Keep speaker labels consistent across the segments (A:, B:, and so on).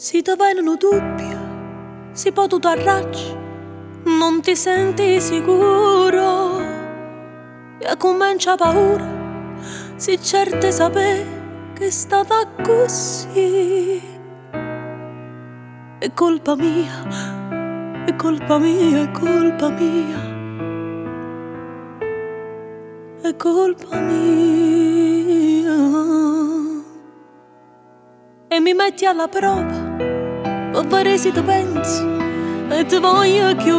A: Si ti vengono dubbi, si può tu t'arraggi, non ti senti sicuro e comincia paura, si certe sapere che è stata così. È colpa mia, è colpa mia, è colpa mia, è colpa mia. E mi metti alla prova per vedere se ti pensi e ti voglio più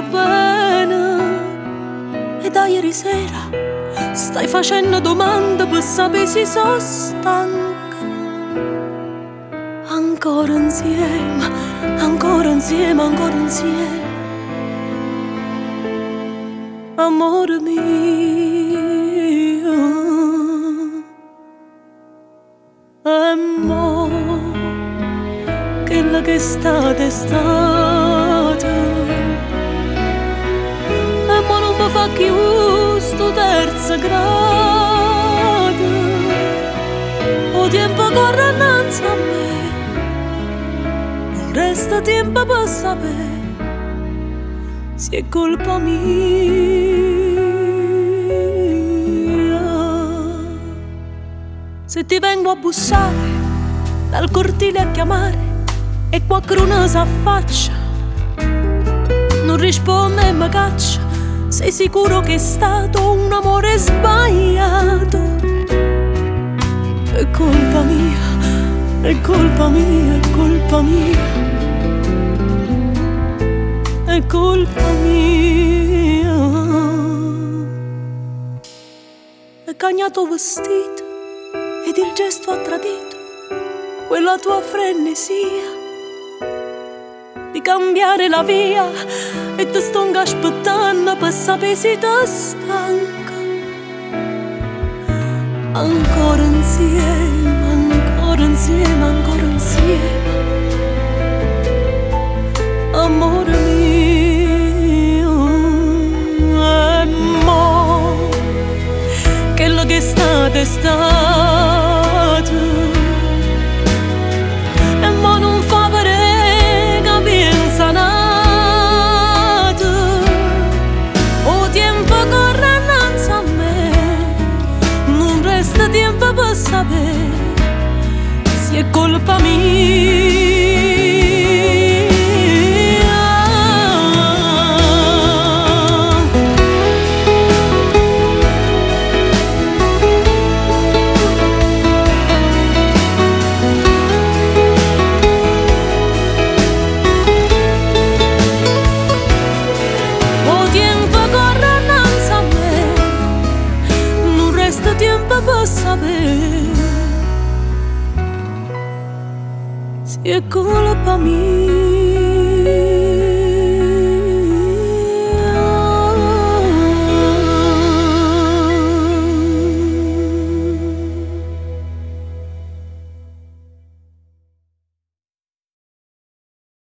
A: bene. E da ieri sera stai facendo domande per sapere se sono stanca. Ancora insieme, ancora insieme, ancora insieme, amore mio. E mo quella che è stata è stata, e mo non mi fa più sto terzo grado. O tempo corre innanzi a me, non resta tempo per sapere se è colpa mia. Se ti vengo a bussare dal cortile a chiamare e qualcuno si affaccia, non risponde e mi caccia, sei sicuro che è stato un amore sbagliato. È colpa mia, è colpa mia, è colpa mia, è colpa mia. È cagnato vestito ed il gesto ha tradito quella tua frenesia di cambiare la via, e ti sto aspettando per sapere se ti stanca. Ancora insieme, ancora insieme, ancora insieme, amore mio. E mo quello che è stato è stato, e mo non fa vedere che pensa nato. O tempo corre innanzi a me, non resta tempo per sapere se è colpa mia. Tempo per sapere se è colpa mia.